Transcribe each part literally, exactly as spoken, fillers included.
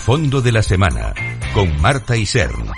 fondo de la semana, con Marta Isern.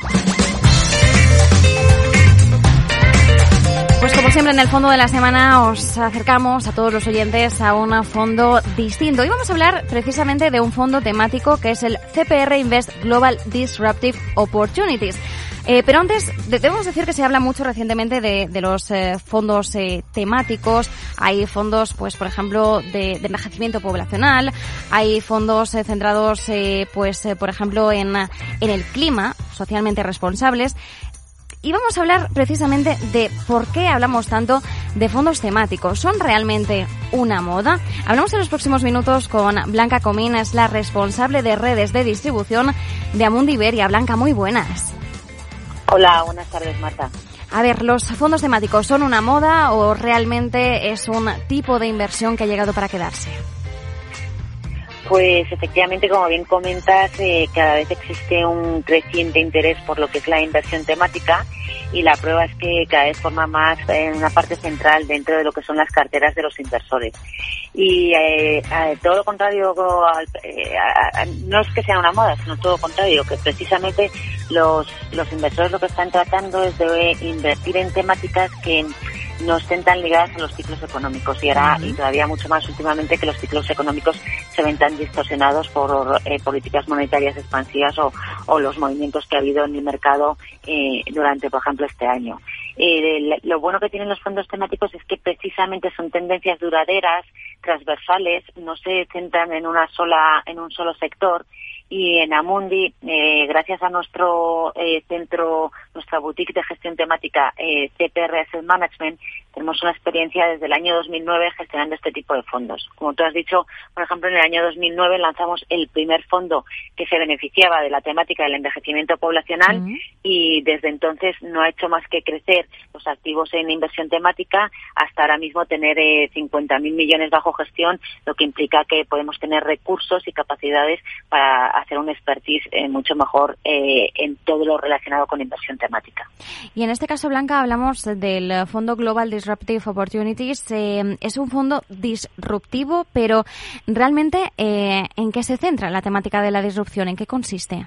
Pues como siempre en el fondo de la semana os acercamos a todos los oyentes a un fondo distinto. Hoy vamos a hablar precisamente de un fondo temático que es el C P R Invest Global Disruptive Opportunities. Eh, pero antes, debemos decir que se habla mucho recientemente de, de los eh, fondos eh, temáticos. Hay fondos, pues, por ejemplo, de, de envejecimiento poblacional. Hay fondos eh, centrados, eh, pues, eh, por ejemplo, en, en el clima, socialmente responsables. Y vamos a hablar precisamente de por qué hablamos tanto de fondos temáticos. ¿Son realmente una moda? Hablamos en los próximos minutos con Blanca Comín, es la responsable de redes de distribución de Amundi Iberia. Blanca, muy buenas. Hola, buenas tardes, Marta. A ver, ¿los fondos temáticos son una moda o realmente es un tipo de inversión que ha llegado para quedarse? Pues efectivamente, como bien comentas, eh, cada vez existe un creciente interés por lo que es la inversión temática y la prueba es que cada vez forma más eh, una parte central dentro de lo que son las carteras de los inversores. Y eh, a, todo lo contrario, eh, a, a, no es que sea una moda, sino todo lo contrario, que precisamente los, los inversores lo que están tratando es de invertir en temáticas que no estén tan ligadas a los ciclos económicos y ahora, y todavía mucho más últimamente, que los ciclos económicos se ven tan distorsionados por eh, políticas monetarias expansivas o, o los movimientos que ha habido en el mercado eh, durante, por ejemplo, este año. Eh, lo bueno que tienen los fondos temáticos es que precisamente son tendencias duraderas, transversales, no se centran en una sola, en un solo sector. Y en Amundi, eh, gracias a nuestro eh, centro, nuestra boutique de gestión temática, eh, C P R Asset Management, tenemos una experiencia desde el año dos mil nueve gestionando este tipo de fondos. Como tú has dicho, por ejemplo, en el año dos mil nueve lanzamos el primer fondo que se beneficiaba de la temática del envejecimiento poblacional uh-huh. y desde entonces no ha hecho más que crecer los activos en inversión temática hasta ahora mismo tener eh, cincuenta mil millones bajo gestión, lo que implica que podemos tener recursos y capacidades para hacer un expertise eh, mucho mejor eh, en todo lo relacionado con inversión temática. Y en este caso, Blanca, hablamos del Fondo Global Disruptive Opportunities. Eh, es un fondo disruptivo, pero realmente, eh, ¿en qué se centra la temática de la disrupción? ¿En qué consiste?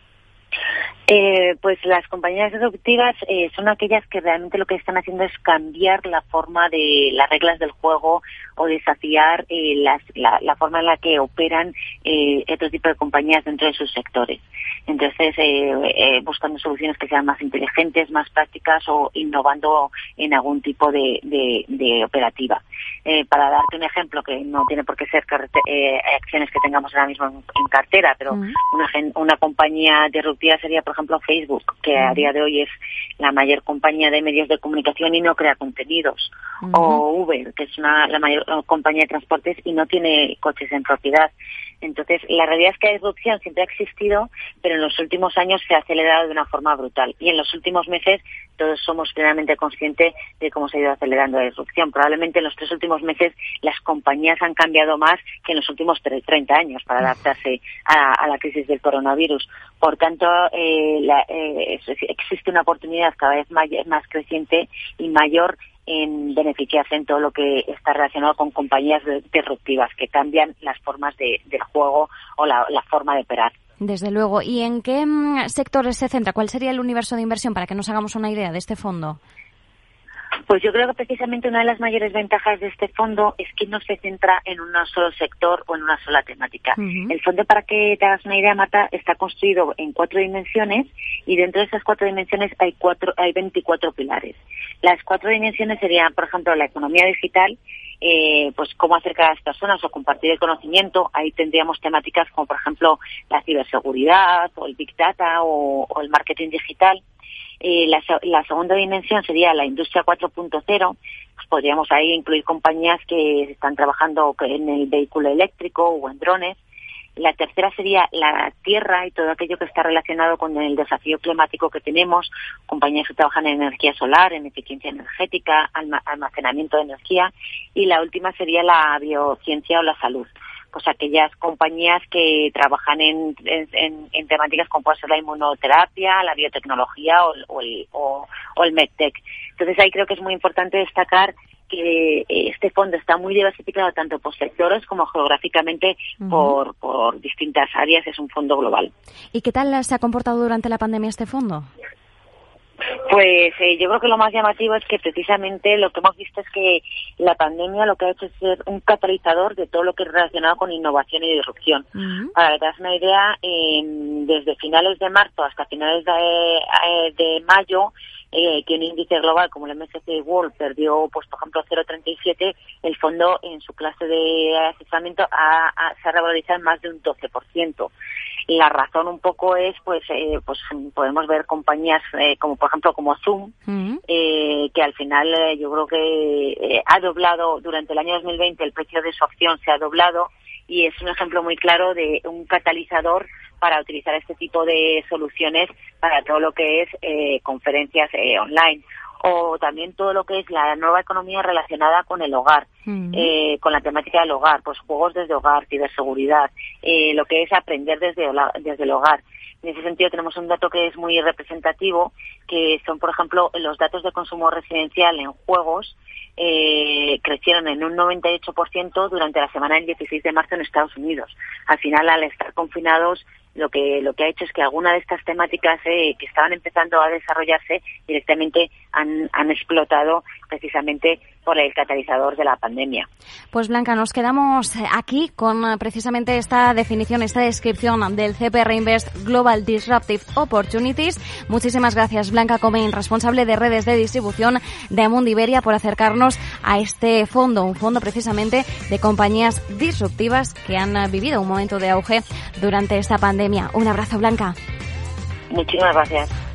Eh, pues las compañías disruptivas eh, son aquellas que realmente lo que están haciendo es cambiar la forma de las reglas del juego o desafiar eh, las, la, la forma en la que operan eh, otro tipo de compañías dentro de sus sectores. Entonces, eh, eh, buscando soluciones que sean más inteligentes, más prácticas o innovando en algún tipo de, de, de operativa. Eh, para darte un ejemplo, que no tiene por qué ser carte- eh, acciones que tengamos ahora mismo en, en cartera, pero uh-huh. una, una compañía disruptiva sería, por ejemplo, Facebook, que uh-huh. a día de hoy es la mayor compañía de medios de comunicación y no crea contenidos. Uh-huh. O Uber, que es una, la mayor compañía de transportes y no tiene coches en propiedad. Entonces, la realidad es que la disrupción siempre ha existido, pero en los últimos años se ha acelerado de una forma brutal. Y en los últimos meses todos somos plenamente conscientes de cómo se ha ido acelerando la disrupción. Probablemente en los tres últimos meses las compañías han cambiado más que en los últimos treinta años para adaptarse a, a la crisis del coronavirus. Por tanto, eh, la, eh, existe una oportunidad cada vez más, más creciente y mayor en beneficiarse en todo lo que está relacionado con compañías disruptivas que cambian las formas de, del juego o la, la forma de operar. Desde luego. ¿Y en qué sectores se centra? ¿Cuál sería el universo de inversión para que nos hagamos una idea de este fondo? Pues yo creo que precisamente una de las mayores ventajas de este fondo es que no se centra en un solo sector o en una sola temática. Uh-huh. El fondo, para que te hagas una idea, Marta, está construido en cuatro dimensiones y dentro de esas cuatro dimensiones hay cuatro, hay veinticuatro pilares. Las cuatro dimensiones serían, por ejemplo, la economía digital, eh, pues cómo acercar a las personas o compartir el conocimiento. Ahí tendríamos temáticas como, por ejemplo, la ciberseguridad o el Big Data o, o el marketing digital. Eh, la, la segunda dimensión sería la industria cuatro punto cero. Pues podríamos ahí incluir compañías que están trabajando en el vehículo eléctrico o en drones. La tercera sería la tierra y todo aquello que está relacionado con el desafío climático que tenemos, compañías que trabajan en energía solar, en eficiencia energética, alma, almacenamiento de energía. Y la última sería la biociencia o la salud. Pues aquellas compañías que trabajan en, en, en temáticas como puede ser la inmunoterapia, la biotecnología o, o, el, o, o el medtech. Entonces ahí creo que es muy importante destacar que este fondo está muy diversificado tanto por sectores como geográficamente uh-huh. por, por distintas áreas. Es un fondo global. ¿Y qué tal se ha comportado durante la pandemia este fondo? Pues eh, yo creo que lo más llamativo es que precisamente lo que hemos visto es que la pandemia lo que ha hecho es ser un catalizador de todo lo que es relacionado con innovación y disrupción. Uh-huh. Para que te hagas una idea, eh, desde finales de marzo hasta finales de, de mayo, eh, que un índice global como el M S C I World perdió, pues por ejemplo, cero coma treinta y siete, el fondo en su clase de asesoramiento ha, ha, se ha revalorizado en más de un doce por ciento. La razón un poco es, pues, eh, pues podemos ver compañías eh, como, por ejemplo, como Zoom, uh-huh. eh, que al final eh, yo creo que eh, ha doblado durante el año dos mil veinte, el precio de su acción se ha doblado, y es un ejemplo muy claro de un catalizador para utilizar este tipo de soluciones para todo lo que es eh, conferencias eh, online. O también todo lo que es la nueva economía relacionada con el hogar, uh-huh. eh, con la temática del hogar, pues juegos desde hogar, ciberseguridad, eh, lo que es aprender desde, desde el hogar. En ese sentido tenemos un dato que es muy representativo, que son, por ejemplo, los datos de consumo residencial en juegos, eh, crecieron en un noventa y ocho por ciento durante la semana del dieciséis de marzo en Estados Unidos. Al final, al estar confinados, lo que lo que ha hecho es que alguna de estas temáticas eh, que estaban empezando a desarrollarse directamente han, han explotado precisamente por el catalizador de la pandemia. Pues Blanca, nos quedamos aquí con precisamente esta definición, esta descripción del C P R Invest Global Disruptive Opportunities. Muchísimas gracias, Blanca Comín, responsable de redes de distribución de Amundi Iberia, por acercarnos a este fondo, un fondo precisamente de compañías disruptivas que han vivido un momento de auge durante esta pandemia. Un abrazo, Blanca. Muchísimas gracias.